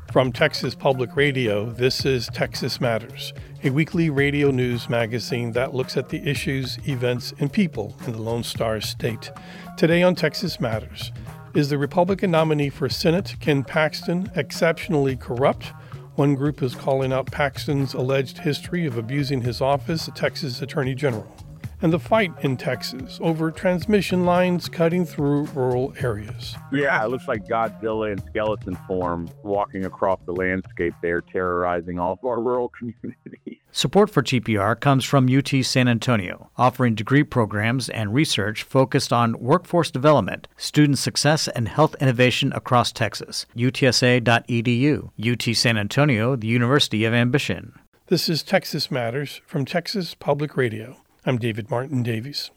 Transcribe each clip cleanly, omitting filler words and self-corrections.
From Texas Public Radio, this is Texas Matters, a weekly radio news magazine that looks at the issues, events, and people in the Lone Star State. Today on Texas Matters, is the Republican nominee for Senate, Ken Paxton, exceptionally corrupt? One group is calling out Paxton's alleged history of abusing his office as Texas Attorney General. And the fight in Texas over transmission lines cutting through rural areas. Yeah, it looks like Godzilla in skeleton form walking across the landscape there, terrorizing all of our rural communities. Support for TPR comes from UT San Antonio, offering degree programs and research focused on workforce development, student success, and health innovation across Texas. UTSA.edu. UT San Antonio, the University of Ambition. This is Texas Matters from Texas Public Radio. I'm David Martin Davies.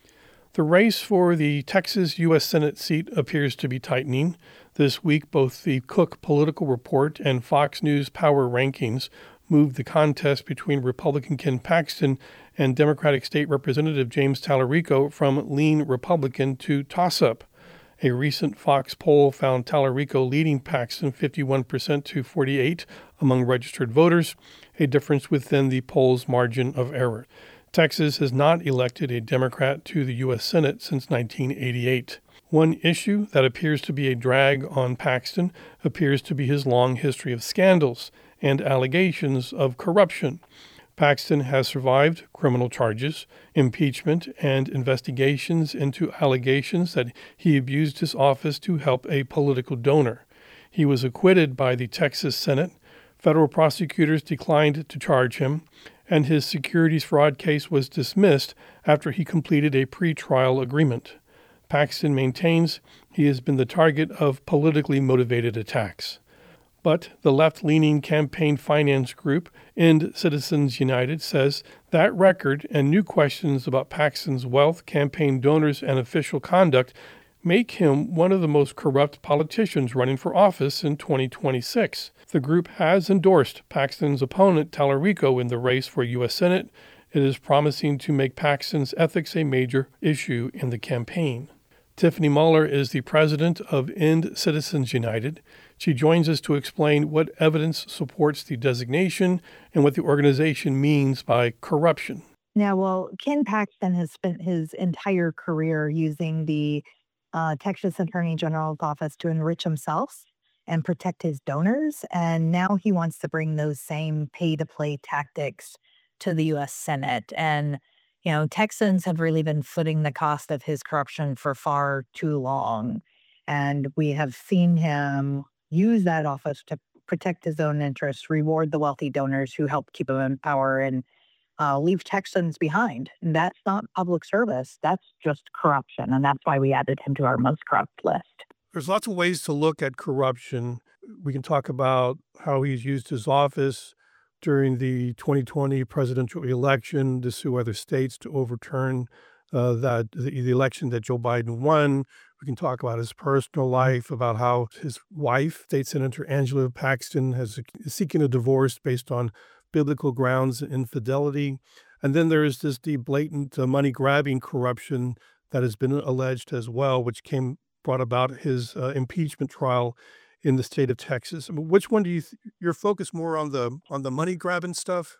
The race for the Texas U.S. Senate seat appears to be tightening. This week, both the Cook Political Report and Fox News Power Rankings moved the contest between Republican Ken Paxton and Democratic State Representative James Talarico from lean Republican to toss-up. A recent Fox poll found Talarico leading Paxton 51% to 48% among registered voters, a difference within the poll's margin of error. Texas has not elected a Democrat to the U.S. Senate since 1988. One issue that appears to be a drag on Paxton appears to be his long history of scandals and allegations of corruption. Paxton has survived criminal charges, impeachment, and investigations into allegations that he abused his office to help a political donor. He was acquitted by the Texas Senate. Federal prosecutors declined to charge him, and his securities fraud case was dismissed after he completed a pretrial agreement. Paxton maintains he has been the target of politically motivated attacks. But the left-leaning campaign finance group, End Citizens United, says that record and new questions about Paxton's wealth, campaign donors, and official conduct make him one of the most corrupt politicians running for office in 2026. The group has endorsed Paxton's opponent, Talarico, in the race for U.S. Senate. It is promising to make Paxton's ethics a major issue in the campaign. Tiffany Muller is the president of End Citizens United. She joins us to explain what evidence supports the designation and what the organization means by corruption. Yeah, well, Ken Paxton has spent his entire career using the Texas Attorney General's office to enrich himself and protect his donors. And now he wants to bring those same pay-to-play tactics to the U.S. Senate. And, Texans have really been footing the cost of his corruption for far too long. And we have seen him use that office to protect his own interests, reward the wealthy donors who help keep him in power, and leave Texans behind. And that's not public service. That's just corruption. And that's why we added him to our most corrupt list. There's lots of ways to look at corruption. We can talk about how he's used his office during the 2020 presidential election to sue other states to overturn the election that Joe Biden won. We can talk about his personal life, about how his wife, State Senator Angela Paxton, is seeking a divorce based on biblical grounds and infidelity. And then there is the blatant money-grabbing corruption that has been alleged as well, which brought about his impeachment trial in the state of Texas. I mean, which one do you're focused more on the money-grabbing stuff?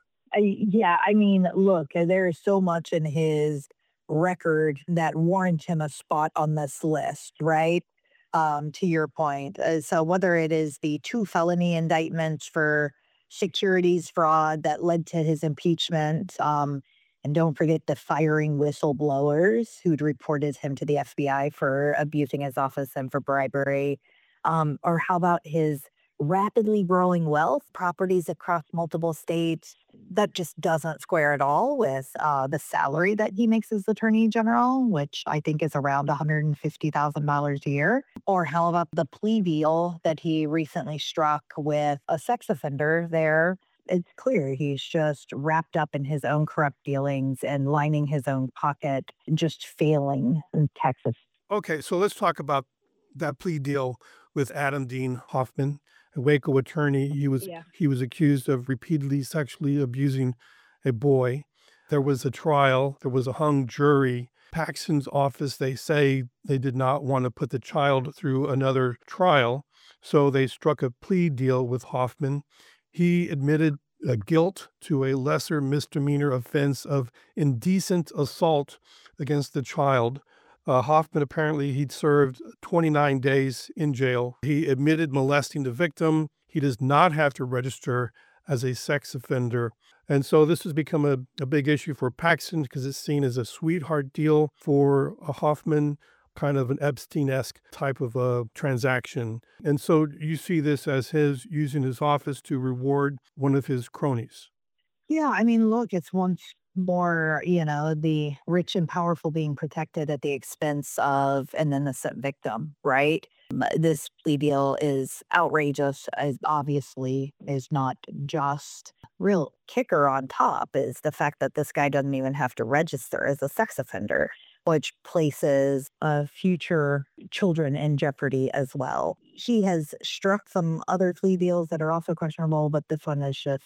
Look, there is so much in his record that warrants him a spot on this list, right? To your point. So whether it is the 2 felony indictments for securities fraud that led to his impeachment, and don't forget the firing whistleblowers who'd reported him to the FBI for abusing his office and for bribery. Or how about his rapidly growing wealth, properties across multiple states? That just doesn't square at all with the salary that he makes as Attorney General, which I think is around $150,000 a year. Or how about the plea deal that he recently struck with a sex offender there? It's clear he's just wrapped up in his own corrupt dealings and lining his own pocket, just failing in Texas. Okay, so let's talk about that plea deal with Adam Dean Hoffman, a Waco attorney. He was accused of repeatedly sexually abusing a boy. There was a trial. There was a hung jury. Paxton's office, they say they did not want to put the child through another trial. So they struck a plea deal with Hoffman. He admitted guilt to a lesser misdemeanor offense of indecent assault against the child. Hoffman, apparently, he'd served 29 days in jail. He admitted molesting the victim. He does not have to register as a sex offender. And so this has become a big issue for Paxton because it's seen as a sweetheart deal for Hoffman, kind of an Epstein-esque type of a transaction. And so you see this as his using his office to reward one of his cronies. Yeah, I mean, look, it's once more, the rich and powerful being protected at the expense of an innocent victim, right? This plea deal is outrageous, as obviously is not just. Real kicker on top is the fact that this guy doesn't even have to register as a sex offender, which places future children in jeopardy as well. He has struck some other plea deals that are also questionable, but this one is just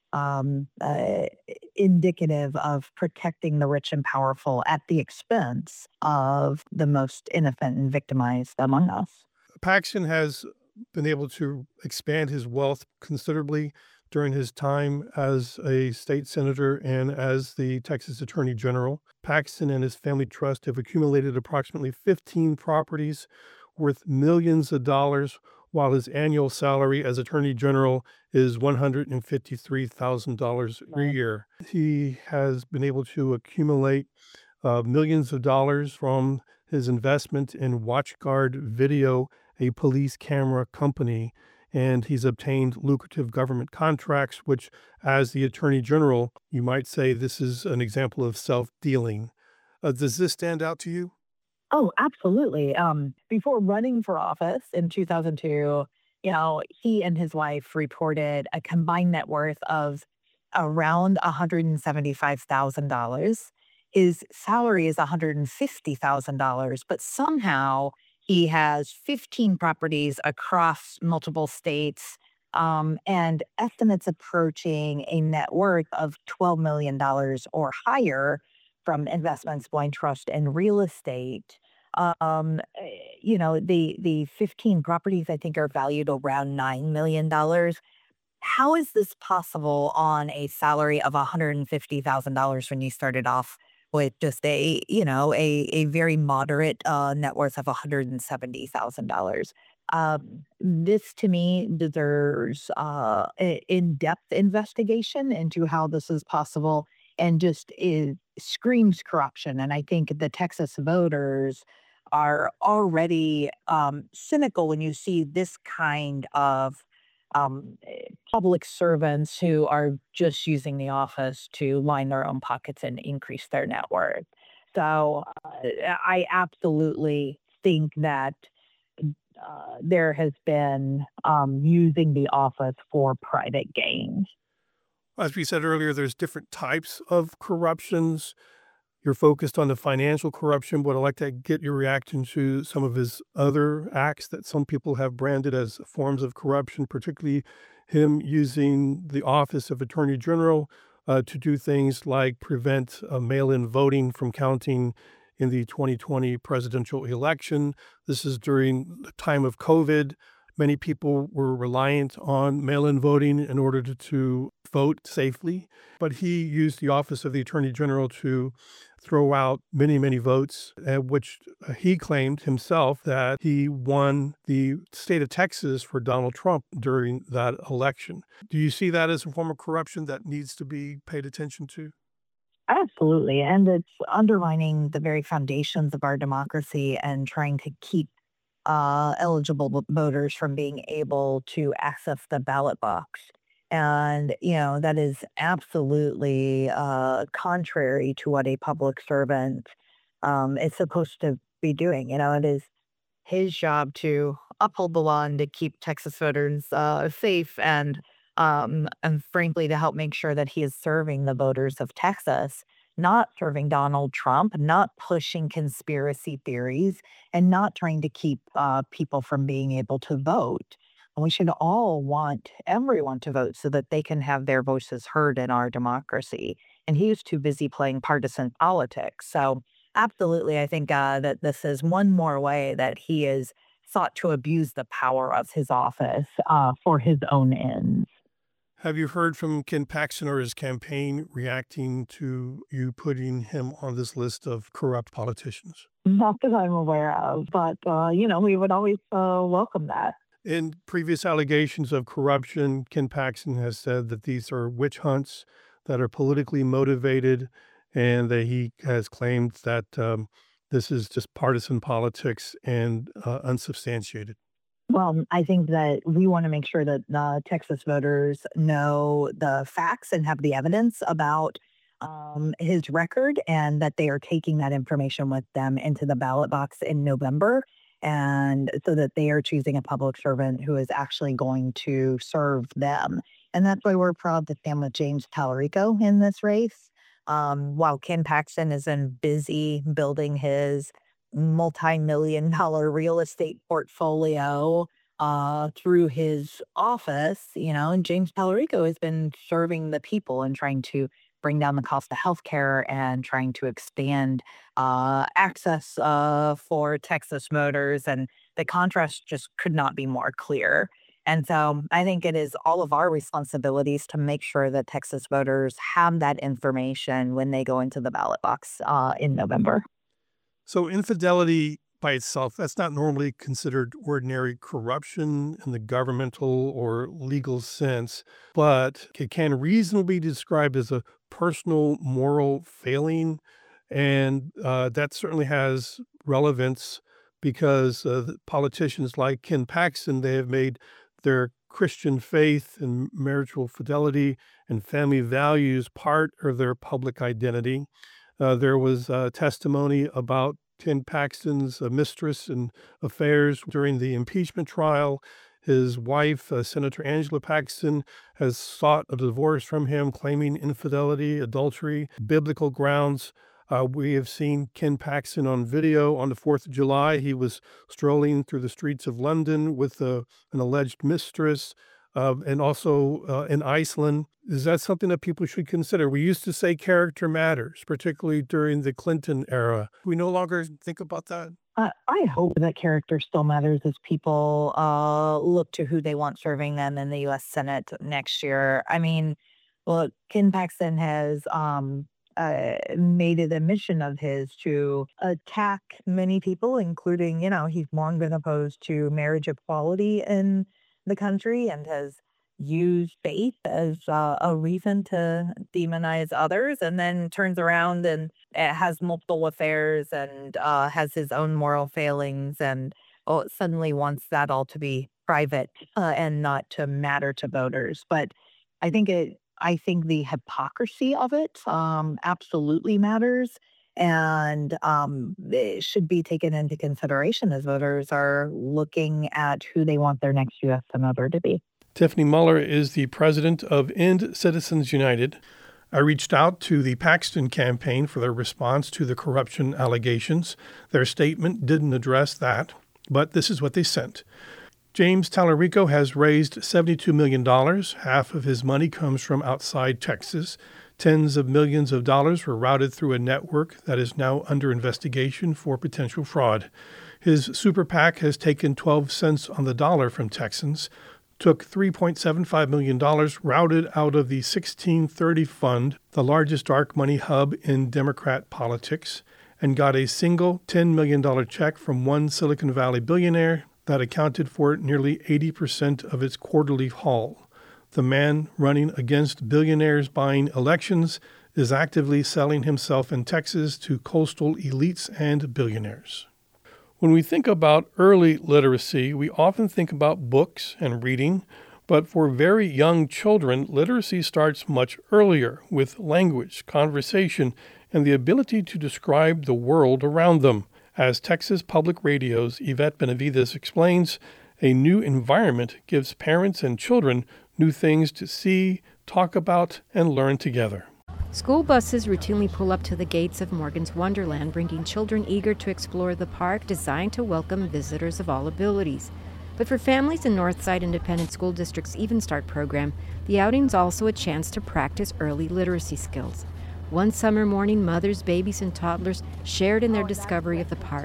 indicative of protecting the rich and powerful at the expense of the most innocent and victimized among us. Paxton has been able to expand his wealth considerably during his time as a state senator and as the Texas Attorney General. Paxton and his family trust have accumulated approximately 15 properties worth millions of dollars, while his annual salary as Attorney General is $153,000 a year. He has been able to accumulate millions of dollars from his investment in WatchGuard Video, a police camera company, and he's obtained lucrative government contracts, which, as the Attorney General, you might say this is an example of self-dealing. Does this stand out to you? Oh, absolutely. Before running for office in 2002, he and his wife reported a combined net worth of around $175,000. His salary is $150,000, but somehow he has 15 properties across multiple states, and estimates approaching a net worth of $12 million or higher from investments, blind trust, and real estate. The 15 properties I think are valued around $9 million. How is this possible on a salary of $150,000 when you started off with just a very moderate net worth of $170,000? This to me deserves in-depth investigation into how this is possible, and just screams corruption. And I think the Texas voters are already cynical when you see this kind of public servants who are just using the office to line their own pockets and increase their net worth. So I absolutely think that there has been using the office for private gain. As we said earlier, there's different types of corruptions. You're focused on the financial corruption, but I'd like to get your reaction to some of his other acts that some people have branded as forms of corruption, particularly him using the office of Attorney General to do things like prevent mail-in voting from counting in the 2020 presidential election. This is during the time of COVID. Many people were reliant on mail-in voting in order to vote safely, but he used the office of the Attorney General to throw out many, many votes, which he claimed himself that he won the state of Texas for Donald Trump during that election. Do you see that as a form of corruption that needs to be paid attention to? Absolutely. And it's undermining the very foundations of our democracy and trying to keep eligible voters from being able to access the ballot box. And, that is absolutely contrary to what a public servant is supposed to be doing. It is his job to uphold the law and to keep Texas voters safe, and frankly, to help make sure that he is serving the voters of Texas, not serving Donald Trump, not pushing conspiracy theories, and not trying to keep people from being able to vote. And we should all want everyone to vote so that they can have their voices heard in our democracy. And he was too busy playing partisan politics. So absolutely, I think that this is one more way that he is sought to abuse the power of his office for his own ends. Have you heard from Ken Paxton or his campaign reacting to you putting him on this list of corrupt politicians? Not that I'm aware of, but, we would always welcome that. In previous allegations of corruption, Ken Paxton has said that these are witch hunts that are politically motivated, and that he has claimed that this is just partisan politics and unsubstantiated. Well, I think that we want to make sure that Texas voters know the facts and have the evidence about his record, and that they are taking that information with them into the ballot box in November. And so that they are choosing a public servant who is actually going to serve them. And that's why we're proud to stand with James Talarico in this race. While Ken Paxton is busy building his multi-million-dollar real estate portfolio through his office, and James Talarico has been serving the people and trying to bring down the cost of healthcare and trying to expand access for Texas voters. And the contrast just could not be more clear. And so I think it is all of our responsibilities to make sure that Texas voters have that information when they go into the ballot box in November. So infidelity by itself, that's not normally considered ordinary corruption in the governmental or legal sense, but it can reasonably be described as a personal moral failing. And that certainly has relevance because politicians like Ken Paxton, they have made their Christian faith and marital fidelity and family values part of their public identity. There was testimony about Ken Paxton's mistress and affairs during the impeachment trial. His wife, Senator Angela Paxton, has sought a divorce from him, claiming infidelity, adultery, biblical grounds. We have seen Ken Paxton on video on the 4th of July. He was strolling through the streets of London with an alleged mistress, and also in Iceland. Is that something that people should consider? We used to say character matters, particularly during the Clinton era. We no longer think about that. I hope that character still matters as people look to who they want serving them in the U.S. Senate next year. I mean, look, Ken Paxton has made it a mission of his to attack many people, including, he's long been opposed to marriage equality in the country and has used faith as a reason to demonize others, and then turns around and has multiple affairs and has his own moral failings, and suddenly wants that all to be private and not to matter to voters. But I think the hypocrisy of it absolutely matters, and it should be taken into consideration as voters are looking at who they want their next U.S. senator to be. Tiffany Muller is the president of End Citizens United. I reached out to the Paxton campaign for their response to the corruption allegations. Their statement didn't address that, but this is what they sent. James Talarico has raised $72 million. Half of his money comes from outside Texas. Tens of millions of dollars were routed through a network that is now under investigation for potential fraud. His super PAC has taken 12 cents on the dollar from Texans, took $3.75 million routed out of the 1630 Fund, the largest dark money hub in Democrat politics, and got a single $10 million check from one Silicon Valley billionaire that accounted for nearly 80% of its quarterly haul. The man running against billionaires buying elections is actively selling himself in Texas to coastal elites and billionaires. When we think about early literacy, we often think about books and reading, but for very young children, literacy starts much earlier with language, conversation, and the ability to describe the world around them. As Texas Public Radio's Yvette Benavides explains, a new environment gives parents and children new things to see, talk about, and learn together. School buses routinely pull up to the gates of Morgan's Wonderland, bringing children eager to explore the park designed to welcome visitors of all abilities. But for families in Northside Independent School District's Even Start program, the outing's also a chance to practice early literacy skills. One summer morning, mothers, babies, and toddlers shared in their discovery of the park.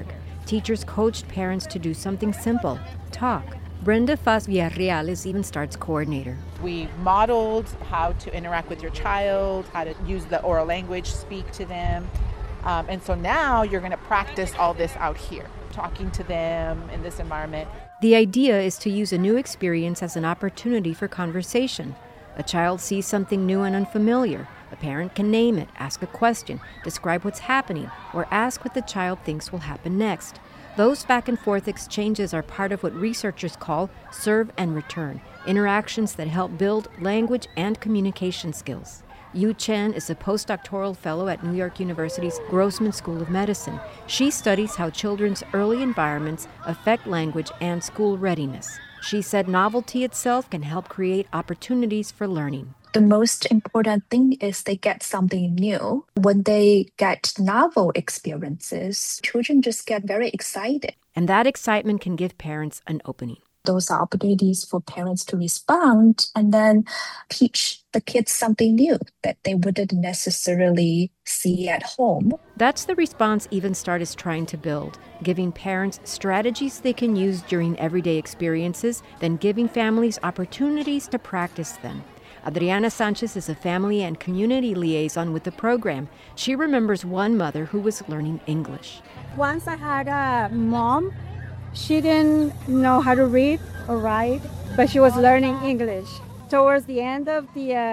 Teachers coached parents to do something simple, talk. Brenda Faz Villarreal even Start's coordinator. We modeled how to interact with your child, how to use the oral language, speak to them. And so now you're going to practice all this out here, talking to them in this environment. The idea is to use a new experience as an opportunity for conversation. A child sees something new and unfamiliar. A parent can name it, ask a question, describe what's happening, or ask what the child thinks will happen next. Those back-and-forth exchanges are part of what researchers call serve and return, interactions that help build language and communication skills. Yu Chen is a postdoctoral fellow at New York University's Grossman School of Medicine. She studies how children's early environments affect language and school readiness. She said novelty itself can help create opportunities for learning. The most important thing is they get something new. When they get novel experiences, children just get very excited. And that excitement can give parents an opening. Those are opportunities for parents to respond and then teach the kids something new that they wouldn't necessarily see at home. That's the response Even Start is trying to build, giving parents strategies they can use during everyday experiences, then giving families opportunities to practice them. Adriana Sanchez is a family and community liaison with the program. She remembers one mother who was learning English. Once I had a mom. She didn't know how to read or write, but she was learning English. Towards the end of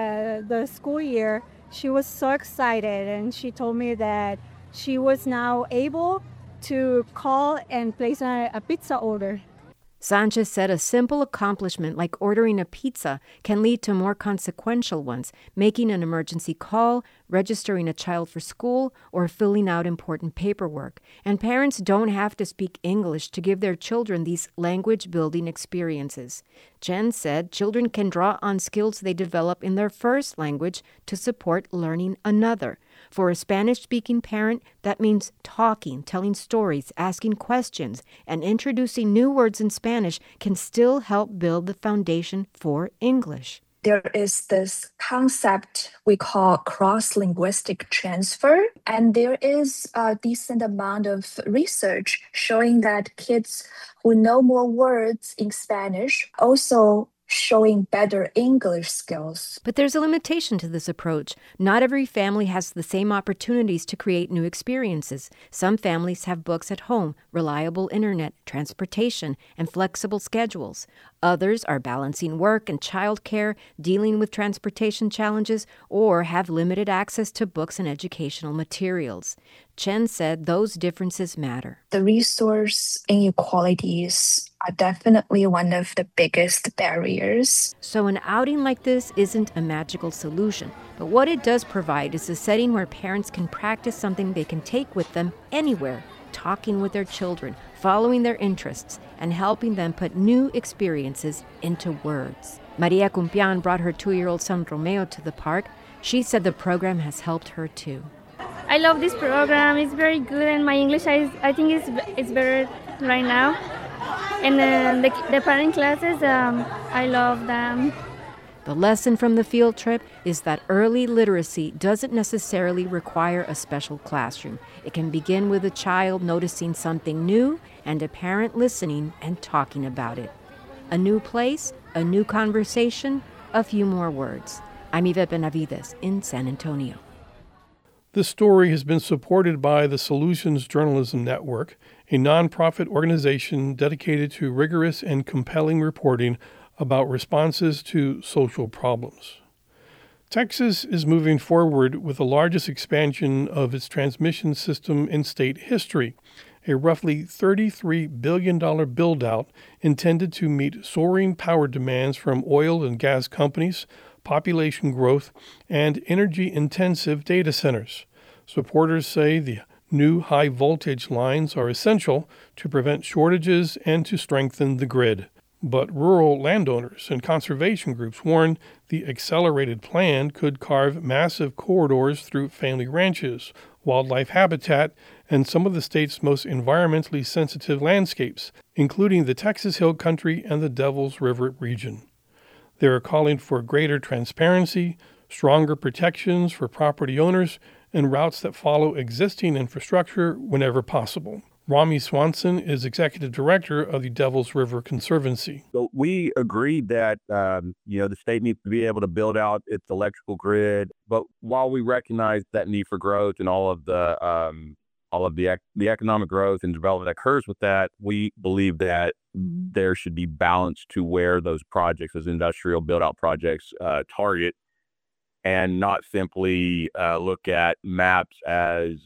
the school year, she was so excited, and she told me that she was now able to call and place a pizza order. Sanchez said a simple accomplishment like ordering a pizza can lead to more consequential ones, making an emergency call, registering a child for school, or filling out important paperwork. And parents don't have to speak English to give their children these language-building experiences. Jen said children can draw on skills they develop in their first language to support learning another. For a Spanish-speaking parent, that means talking, telling stories, asking questions, and introducing new words in Spanish can still help build the foundation for English. There is this concept we call cross-linguistic transfer, and there is a decent amount of research showing that kids who know more words in Spanish also showing better English skills. But there's a limitation to this approach. Not every family has the same opportunities to create new experiences. Some families have books at home, reliable internet, transportation, and flexible schedules. Others are balancing work and childcare, dealing with transportation challenges, or have limited access to books and educational materials. Chen said those differences matter. The resource inequalities are definitely one of the biggest barriers. So an outing like this isn't a magical solution, but what it does provide is a setting where parents can practice something they can take with them anywhere, talking with their children, following their interests, and helping them put new experiences into words. Maria Cumpian brought her 2-year-old son Romeo to the park. She said the program has helped her too. I love this program. It's very good, and my English, I think it's better right now. And the parent classes, I love them. The lesson from the field trip is that early literacy doesn't necessarily require a special classroom. It can begin with a child noticing something new and a parent listening and talking about it. A new place, a new conversation, a few more words. I'm Yvette Benavides in San Antonio. This story has been supported by the Solutions Journalism Network, a nonprofit organization dedicated to rigorous and compelling reporting about responses to social problems. Texas is moving forward with the largest expansion of its transmission system in state history, a roughly $33 billion build-out intended to meet soaring power demands from oil and gas companies, population growth, and energy-intensive data centers. Supporters say the new high-voltage lines are essential to prevent shortages and to strengthen the grid. But rural landowners and conservation groups warn the accelerated plan could carve massive corridors through family ranches, wildlife habitat, and some of the state's most environmentally sensitive landscapes, including the Texas Hill Country and the Devils River region. They are calling for greater transparency, stronger protections for property owners, and routes that follow existing infrastructure whenever possible. Rami Swanson is executive director of the Devils River Conservancy. So we agreed that, the state needs to be able to build out its electrical grid. But while we recognize that need for growth and all of the economic growth and development that occurs with that, we believe that there should be balance to where those projects, those industrial build-out projects, target, and not simply look at maps as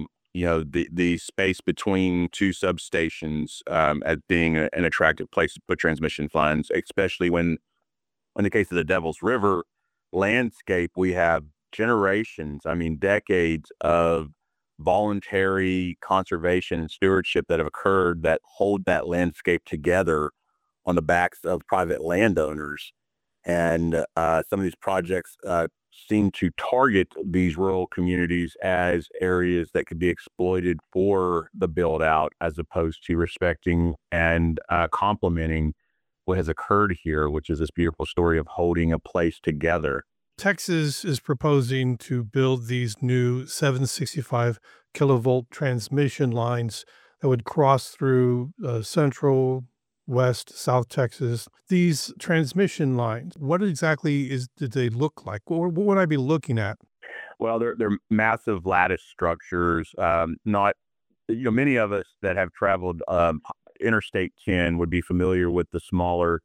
the space between two substations as being an attractive place to put transmission lines, especially when, in the case of the Devils River landscape, we have generations, decades of voluntary conservation and stewardship that have occurred that hold that landscape together on the backs of private landowners. And some of these projects seem to target these rural communities as areas that could be exploited for the build out, as opposed to respecting and complementing what has occurred here, which is this beautiful story of holding a place together. Texas is proposing to build these new 765 kilovolt transmission lines that would cross through central, west, South Texas. These transmission lines, what exactly did they look like? What would I be looking at? Well, they're massive lattice structures. Many of us that have traveled Interstate 10 would be familiar with the smaller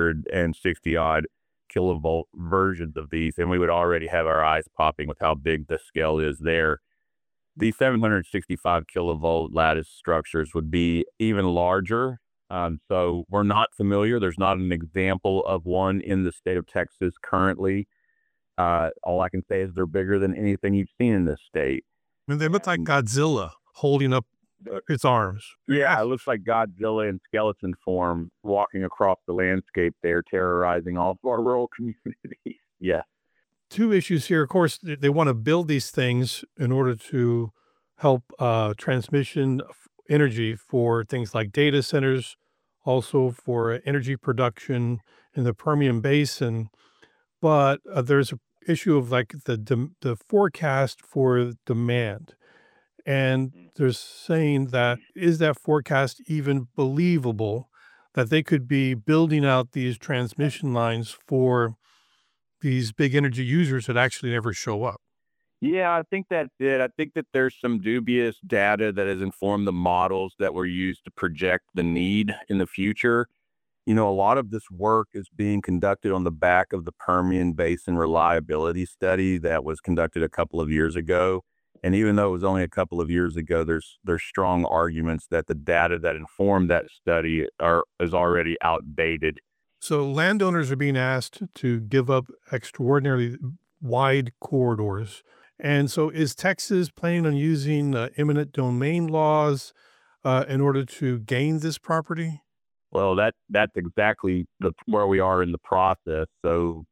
360 odd kilovolt versions of these, and we would already have our eyes popping with how big the scale is there. These 765 kilovolt lattice structures would be even larger. So we're not familiar. There's not an example of one in the state of Texas currently. All I can say is they're bigger than anything you've seen in this state. They look like Godzilla holding up its arms. Yeah, it looks like Godzilla in skeleton form walking across the landscape there, terrorizing all of our rural communities. Yeah. Two issues here. Of course, they want to build these things in order to help transmission energy for things like data centers, also for energy production in the Permian Basin. But there's an issue of like the forecast for demand. And they're saying that, is that forecast even believable, that they could be building out these transmission lines for these big energy users that actually never show up? Yeah, I think that's it. I think that there's some dubious data that has informed the models that were used to project the need in the future. A lot of this work is being conducted on the back of the Permian Basin Reliability Study that was conducted a couple of years ago. And even though it was only a couple of years ago, there's strong arguments that the data that informed that study is already outdated. So landowners are being asked to give up extraordinarily wide corridors. And so is Texas planning on using eminent domain laws in order to gain this property? Well, that's exactly where we are in the process. So,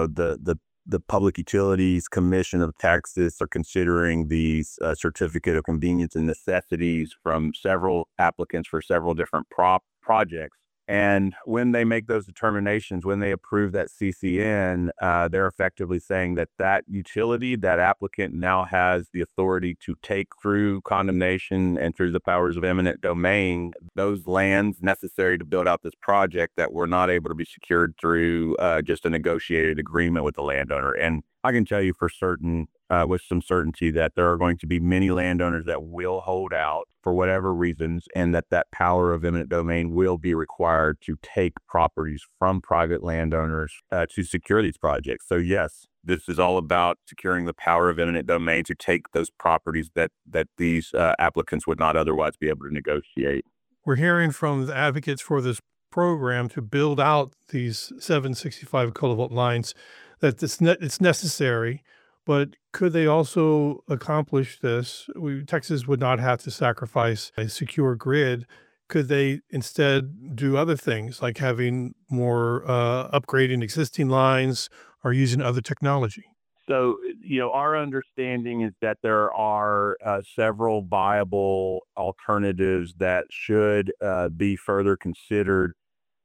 the Public Utilities Commission of Texas are considering these certificate of convenience and necessities from several applicants for several different projects. And when they make those determinations, when they approve that CCN, they're effectively saying that utility, that applicant now has the authority to take through condemnation and through the powers of eminent domain, those lands necessary to build out this project that were not able to be secured through just a negotiated agreement with the landowner. And I can tell you for certain, with some certainty, that there are going to be many landowners that will hold out for whatever reasons, and that power of eminent domain will be required to take properties from private landowners to secure these projects. So yes, this is all about securing the power of eminent domain to take those properties that these applicants would not otherwise be able to negotiate. We're hearing from the advocates for this program to build out these 765 kilovolt lines that it's necessary. But could they also accomplish this? Texas would not have to sacrifice a secure grid. Could they instead do other things like having more upgrading existing lines or using other technology? So, our understanding is that there are several viable alternatives that should be further considered.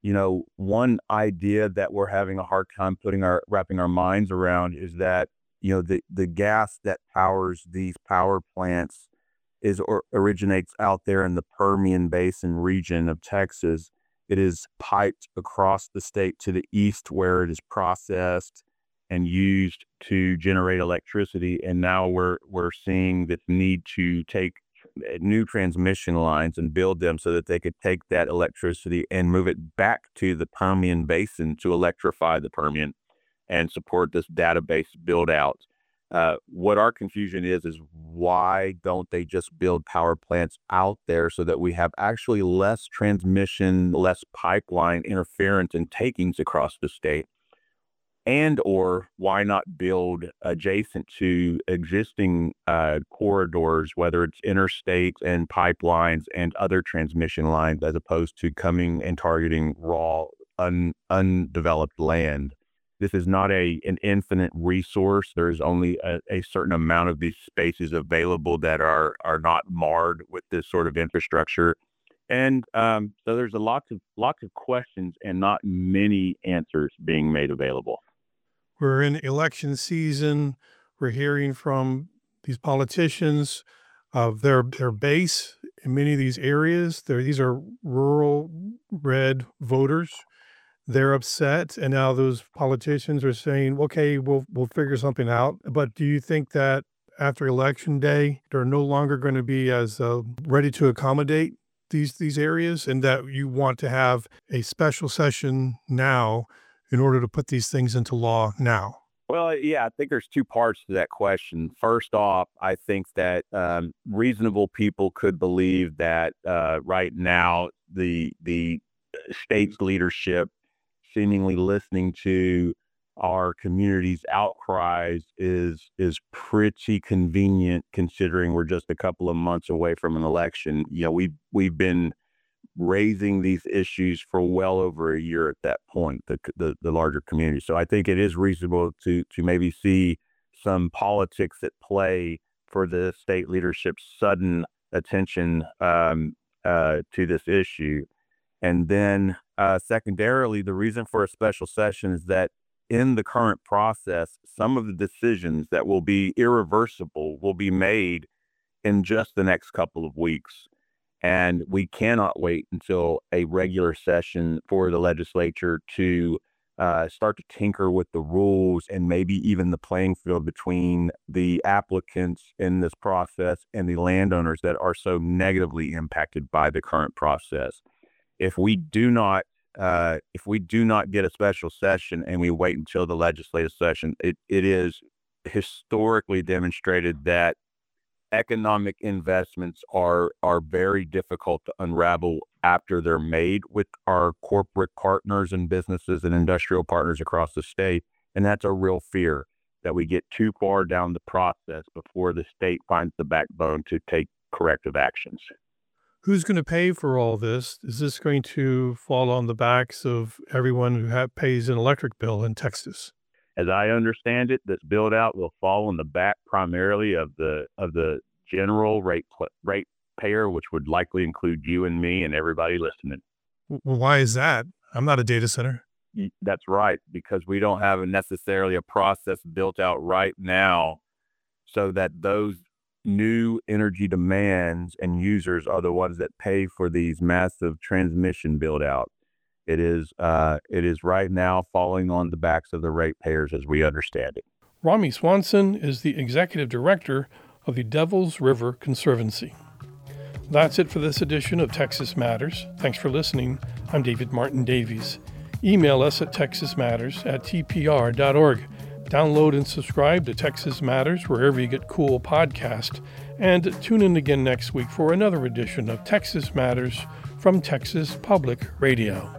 One idea that we're having a hard time wrapping our minds around is that the gas that powers these power plants originates out there in the Permian Basin region of Texas. It is piped across the state to the east where it is processed and used to generate electricity. And now we're seeing this need to take new transmission lines and build them so that they could take that electricity and move it back to the Permian Basin to electrify the Permian and support this database build out. What our confusion is why don't they just build power plants out there so that we have actually less transmission, less pipeline interference and takings across the state? And or why not build adjacent to existing corridors, whether it's interstate and pipelines and other transmission lines, as opposed to coming and targeting raw, undeveloped land? This is not an infinite resource. There's only a certain amount of these spaces available that are not marred with this sort of infrastructure. And so there's lots of questions and not many answers being made available. We're in election season. We're hearing from these politicians of their base in many of these areas. These are rural red voters. They're upset, and now those politicians are saying, okay, we'll figure something out. But do you think that after Election Day, they're no longer going to be as ready to accommodate these areas, and that you want to have a special session now in order to put these things into law now? Well, yeah, I think there's two parts to that question. First off, I think that reasonable people could believe that right now the state's leadership seemingly listening to our community's outcries is pretty convenient, considering we're just a couple of months away from an election. You know, we've been raising these issues for well over a year at that point, the larger community. So I think it is reasonable to maybe see some politics at play for the state leadership's sudden attention to this issue. And then secondarily, the reason for a special session is that in the current process, some of the decisions that will be irreversible will be made in just the next couple of weeks. And we cannot wait until a regular session for the legislature to start to tinker with the rules and maybe even the playing field between the applicants in this process and the landowners that are so negatively impacted by the current process. If we do not get a special session and we wait until the legislative session, it is historically demonstrated that economic investments are very difficult to unravel after they're made with our corporate partners and businesses and industrial partners across the state. And that's a real fear, that we get too far down the process before the state finds the backbone to take corrective actions. Who's going to pay for all this? Is this going to fall on the backs of everyone who pays an electric bill in Texas? As I understand it, this build out will fall on the back primarily of the general rate payer, which would likely include you and me and everybody listening. Well, why is that? I'm not a data center. That's right, because we don't have necessarily a process built out right now so that those new energy demands and users are the ones that pay for these massive transmission build out. It is right now falling on the backs of the ratepayers as we understand it. Rami Swanson is the executive director of the Devils River Conservancy. That's it for this edition of Texas Matters. Thanks for listening. I'm David Martin Davies. Email us at texasmatters@tpr.org. Download and subscribe to Texas Matters wherever you get cool podcasts. And tune in again next week for another edition of Texas Matters from Texas Public Radio.